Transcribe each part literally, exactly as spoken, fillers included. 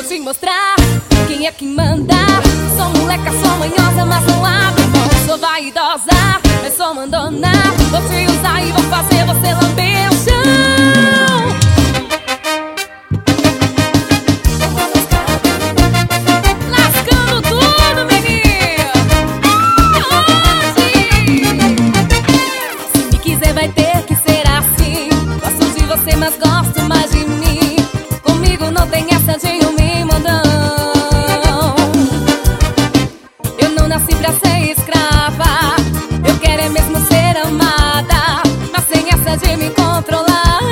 te mostrar quem é que manda. Sou moleca, sou manhosa, mas não abro mão. Sou vaidosa, mas sou mandona. Vou te usar e vou fazer você lamber o chão. Lascando tudo, menino. Hoje, se me quiser vai ter que ser assim. Gosto de você, mas gosto mais de mim. Comigo não tem essa de um me mandão. Eu não nasci pra ser escrava. Eu quero é mesmo ser amada, mas sem essa de me controlar.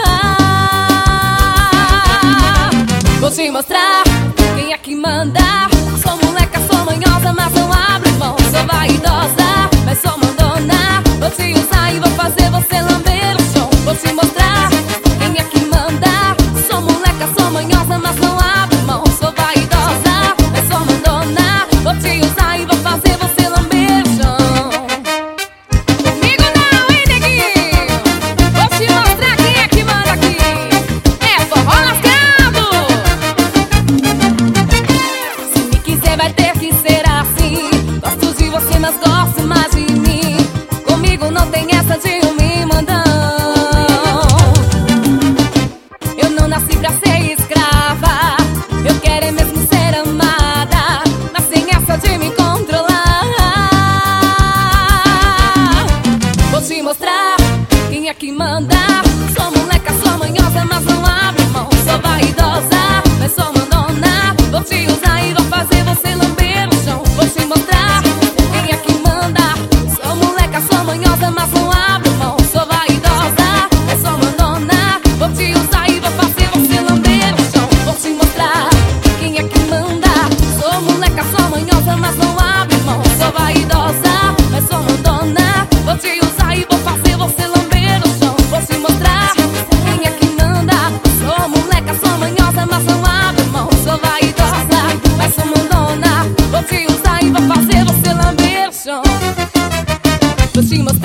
Vou te mostrar quem é que manda. Sou moleca, sou manhosa, mas não abro mão. Sou vaidosa, mas sou mandona. Vou te usar e vou fazer você lamber o chão. Vou te mostrar quem é que manda. Sou moleca, sou manhosa, mas não abro mão. Sou vaidosa, mas sou mandona. Vou te usar e vou fazer você lamber o chão. Comigo não, hein, neguinho? Vou te mostrar quem é que manda aqui. É forró lascado. Se me quiser vai ter que ser assim. Gosto de você, mas gosto mais de mim. Comigo não tem essa de um me mandão. Eu não nasci pra ser escrava. Eu quero é mesmo ser amada, mas sem essa de me controlar. Vou te mostrar quem é que manda. Sou moleca, sou manhosa, mas não abro mão. Sou vaidosa, mas sou mandona. Vou te usar e vou fazer você lamber o chão. Vou te mostrar quem é que manda. Sou moleca, sou manhosa, mas não abro mão. Sou vaidosa, mas sou mandona. Vou te usar e vou fazer você lamber o chão. Vou te mostrar quem é que manda. Sou moleca, sou manhosa, mas não abro mão. Sou vaidosa, mas sou mandona. Vou te usar e vou fazer você lamber o chão. Vou te mostrar quem é que manda. Sou moleca, sou manhosa, mas não abro mão. Sou vaidosa, mas sou mandona. Vou te usar e vou fazer você lamber o chão. Vou te mostrar